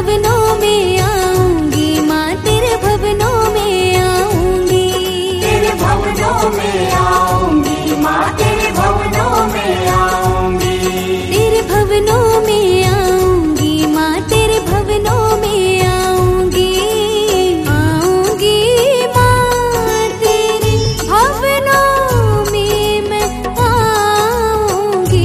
भवनों में आऊंगी माँ, तेरे भवनों में आऊंगी। तेरे भवनों में आऊंगी माँ, तेरे भवनों में आऊंगी। तेरे भवनों में आऊंगी माँ, तेरे भवनों में आऊंगी। आऊंगी माँ, तेरे भवनों में मैं आऊंगी।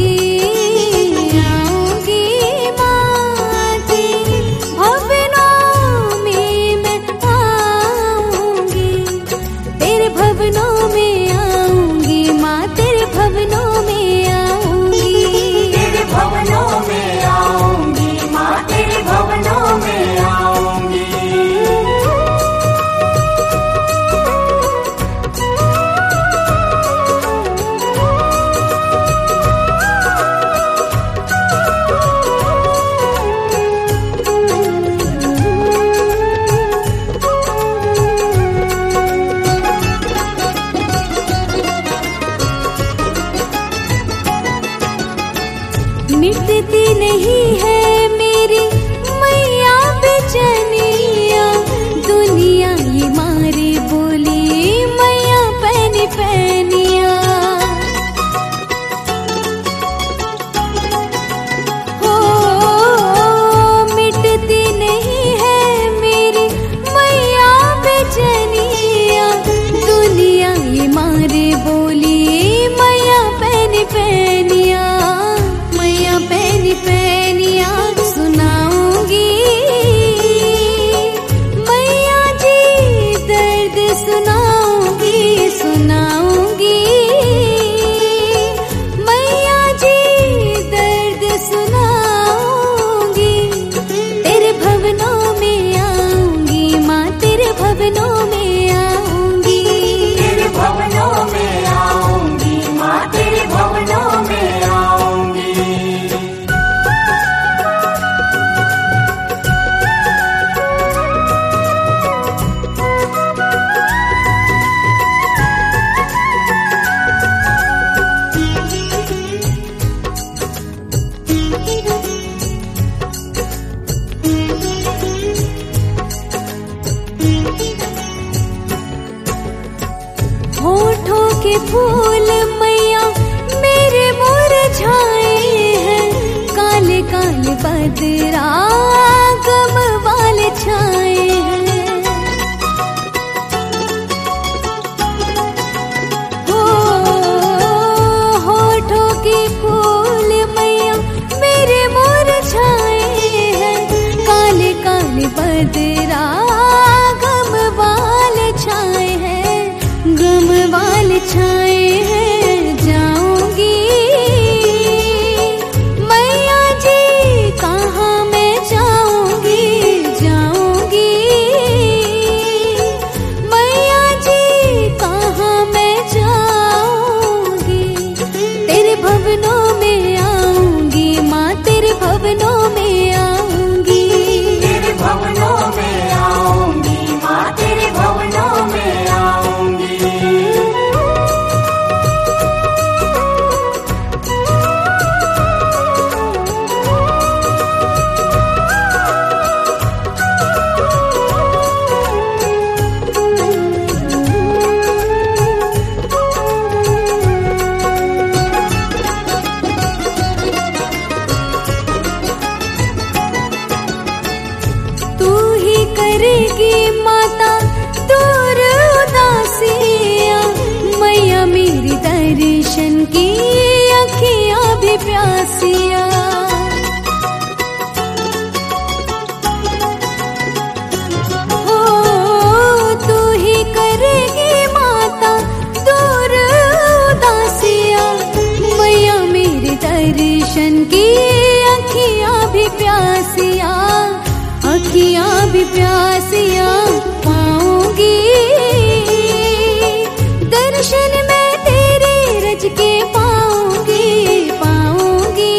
आऊंगी माँ, तेरे भवनों में मैं आऊंगी। तेरे भवनों में आऊंगी माँ, तेरे भवनों में आऊंगी। तेरे भवनों में आऊंगी माँ, तेरे भवनों में आऊंगी। मिटती नहीं है मेरी मैया बेचैनिया, दुनिया ये मारे बोली मैया पैनी पैनिया। हो मिटती नहीं है मेरी मैया बेचैनिया, दुनिया ये मारे बोली मैया पैनी पैनिया। मैया पैनी पैनिया सुनाऊंगी, मैया जी दर्द सुनाऊंगी। सुनाऊंगी मैया जी दर्द सुनाऊंगी। तेरे भवनों में आऊंगी माँ, तेरे भवनों में आऊंगी। तेरे भवनों में आऊंगी माँ, तेरे भवनों में आऊंगी। होठों के फूल मैया मेरे मुरझाए हैं, काले काले बदरा गम वाले छाए हैं। हो होठों के फूल मैया मेरे मुरझाए हैं, काले काले बदरा गम वाले छाए हैं। गम वाले छाए हैं जाऊंगी मैया जी, कहाँ मैं जाऊंगी। जाऊंगी मैया जी, कहाँ मैं जाऊंगी। तेरे भवनों में आऊंगी माँ, तेरे भवनों में आऊंगी। तेरे भवनों में आऊंगी माँ, तेरे भवनों में आऊंगी। तू ही करेगी माता दूर उदासियाँ, मैया मेरी दर्शन की अखियाँ भी प्यासियाँ। हो तू ही करेगी माता दूर उदासियाँ, मैया मेरी दर्शन की अखियाँ भी प्यासियाँ। अखियाँ भी प्यासियाँ पाऊंगी, दर्शन मैं तेरे रज के पाऊंगी। पाऊंगी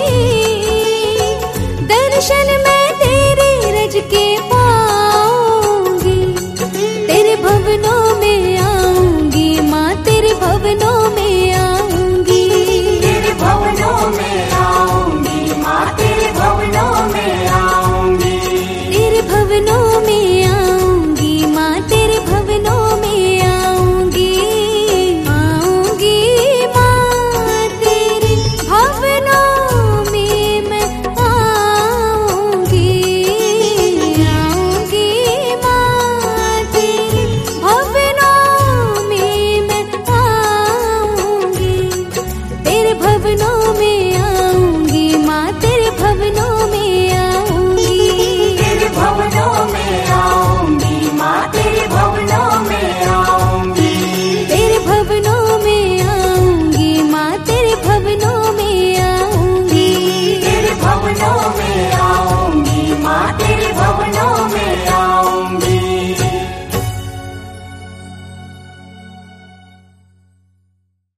दर्शन मैं तेरे रज के पाऊंगी। तेरे भवनों में आऊंगी माँ, तेरे भवनों में आऊंगी। तेरे भवनों में आऊंगी माँ, तेरे भवनों में आऊंगी। भवनों